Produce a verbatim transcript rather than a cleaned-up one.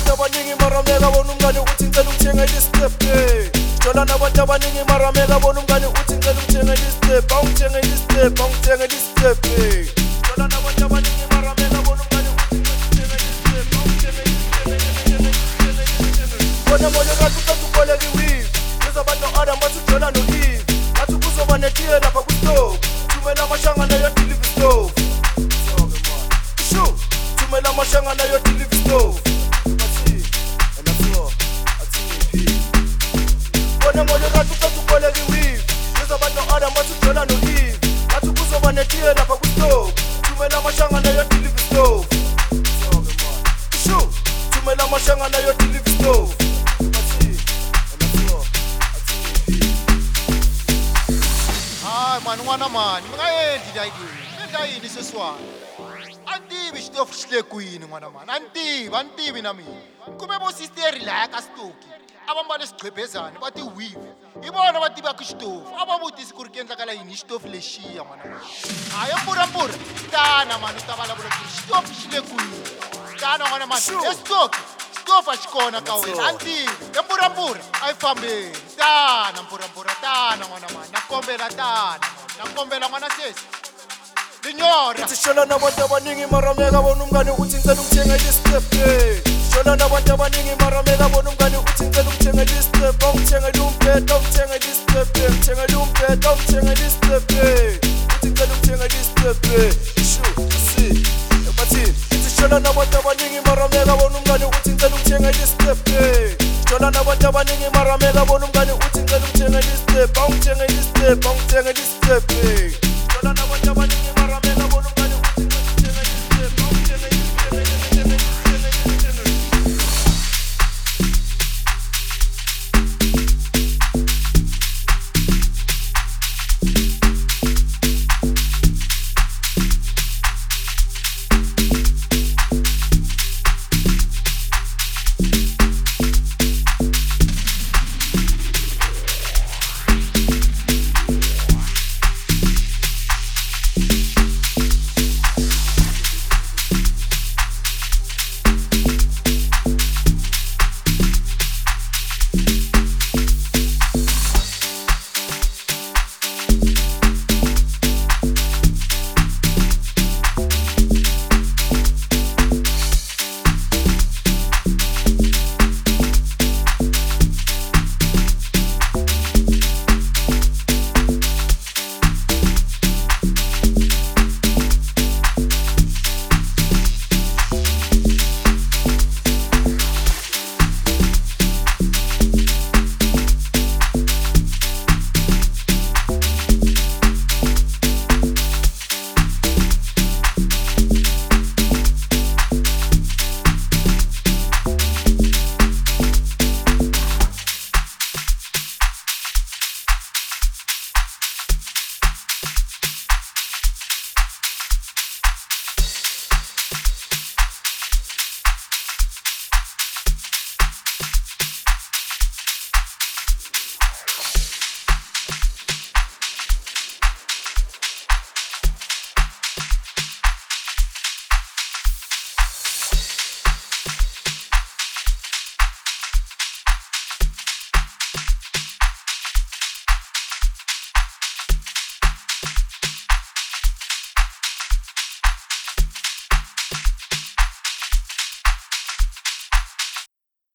nabantu abaningi marameka bona umngane uthi ngicela ukuthenga i-step. Jola nabantu abaningi marameka bona umngane uthi ngicela ukuthenga i-step. Awungithenga i-step, awungithenga i-step. Jola nabantu abaningi marameka bona umngane uthi ngicela ukuthenga i-step. Awungithenga i-step. Bona moyo kathi uqeda ukoleka i-weave. Leza abantu Adam bathi ujola no-Eve. Bathi kuzoba netiye lapha ku-stove. Thumela amashangana yo-deliver stove. Sure, thumela amashangana yo-deliver stove. Bona moyo kathi uqeda ukoleka i-weave. Leza abantu Adam bathi ujola no-Eve. Bathi kuzoba netiye lapha ku-stove. Thumela amashangana yo-deliver stove. Sure, thumela amashangana yo-deliver stove. Hayi mani n'wana mani, mi nga endli la yini? Mi endla yini sweswiwani? A ni tivi xitofu xi le kwini n'wana mani, a ni tivi, a ni tivi na mina. Kumbe vo sisteri laya ka Stoki a va mbale swigqebhezani va ti-weave. Hi vona va tivaka xitofu, a va vutisi ku ri ku endlakala yini hi xitofu lexiya n'wana mani. Hayi mpurampura, tana mani u ta vulavula ku ri xitofu xi le kwini. Tana n'wana mani, eStoki xitofu a xi kona ka wena, a ni tivi. Empurampura a yi fambeni, tana mpurampura, tana n'wana mani, na kombela tana, na kombela n'wana sesi. Linyora. Ithi shola nabantu abaningi marameka bona umngane uthi ngicela ukuthenga i-step. Shola nabantu abaningi marameka bona umngane uthi ngicela ukuthenga i-step. Awungithenga i-umbheda, awungithenga i-step. Ngithenga i-umbheda, awungithenga i-step. Uthi ngicela ukuthenga i-step. Sure, see. Bathini? Ithi shola nabantu abaningi marameka bona umngane uthi ngicela ukuthenga i-step. Shola nabantu abaningi marameka bona umngane uthi ngicela ukuthenga i-step. Awungithenga i-step, awungithenga i-step.